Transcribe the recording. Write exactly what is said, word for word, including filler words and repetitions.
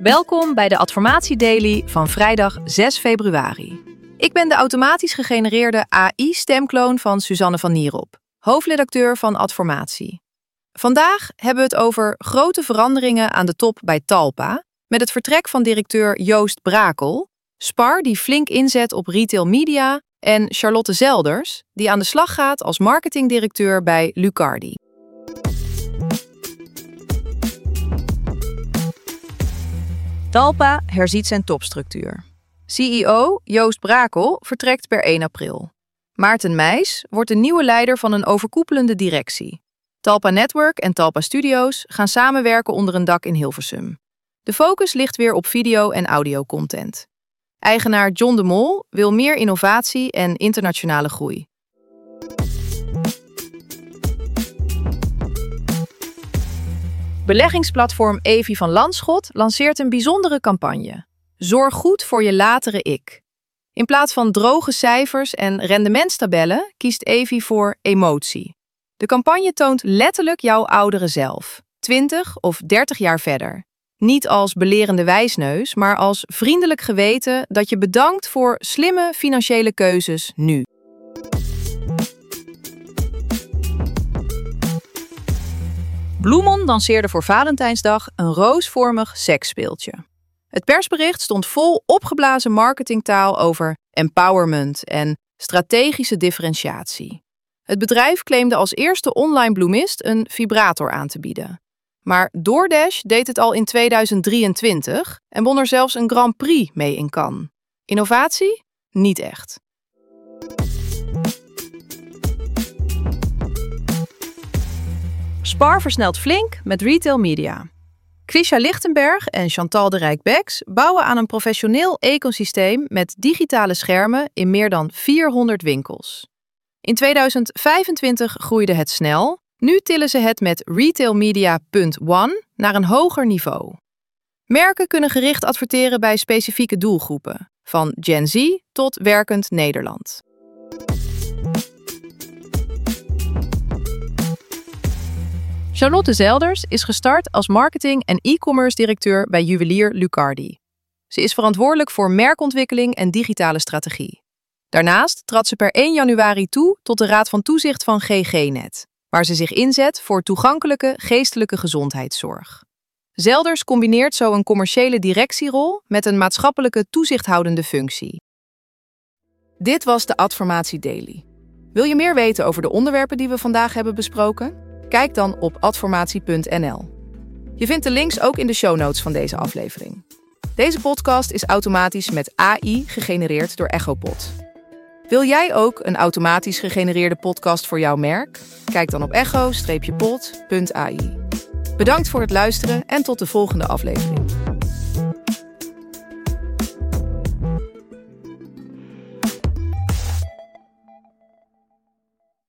Welkom bij de Adformatie Daily van vrijdag zes februari. Ik ben de automatisch gegenereerde A I-stemkloon van Suzanne van Nierop, hoofdredacteur van Adformatie. Vandaag hebben we het over grote veranderingen aan de top bij Talpa, met het vertrek van directeur Joost Brakel, Spar die flink inzet op retail media en Charlotte Zelders, die aan de slag gaat als marketingdirecteur bij Lucardi. Talpa herziet zijn topstructuur. C E O Joost Brakel vertrekt per één april. Maarten Meijs wordt de nieuwe leider van een overkoepelende directie. Talpa Network en Talpa Studios gaan samenwerken onder een dak in Hilversum. De focus ligt weer op video- en audiocontent. Eigenaar John de Mol wil meer innovatie en internationale groei. Beleggingsplatform Evi van Landschot lanceert een bijzondere campagne. Zorg goed voor je latere ik. In plaats van droge cijfers en rendementstabellen kiest Evi voor emotie. De campagne toont letterlijk jouw oudere zelf, twintig of dertig jaar verder. Niet als belerende wijsneus, maar als vriendelijk geweten dat je bedankt voor slimme financiële keuzes nu. Bloemon lanceerde voor Valentijnsdag een roosvormig seksspeeltje. Het persbericht stond vol opgeblazen marketingtaal over empowerment en strategische differentiatie. Het bedrijf claimde als eerste online bloemist een vibrator aan te bieden. Maar DoorDash deed het al in tweeduizend drieëntwintig en won er zelfs een Grand Prix mee in Cannes. Innovatie? Niet echt. Spar versnelt flink met retail media. Krisha Lichtenberg en Chantal de Rijk-Beks bouwen aan een professioneel ecosysteem met digitale schermen in meer dan vierhonderd winkels. In tweeduizend vijfentwintig groeide het snel. Nu tillen ze het met retailmedia punt one naar een hoger niveau. Merken kunnen gericht adverteren bij specifieke doelgroepen, van Gen Z tot werkend Nederland. Charlotte Zelders is gestart als marketing- en e-commerce directeur bij juwelier Lucardi. Ze is verantwoordelijk voor merkontwikkeling en digitale strategie. Daarnaast trad ze per één januari toe tot de Raad van Toezicht van G G Net, waar ze zich inzet voor toegankelijke geestelijke gezondheidszorg. Zelders combineert zo een commerciële directierol met een maatschappelijke toezichthoudende functie. Dit was de Adformatie Daily. Wil je meer weten over de onderwerpen die we vandaag hebben besproken? Kijk dan op adformatie punt n l. Je vindt de links ook in de show notes van deze aflevering. Deze podcast is automatisch met A I gegenereerd door Echopod. Wil jij ook een automatisch gegenereerde podcast voor jouw merk? Kijk dan op echo pod punt a i. Bedankt voor het luisteren en tot de volgende aflevering.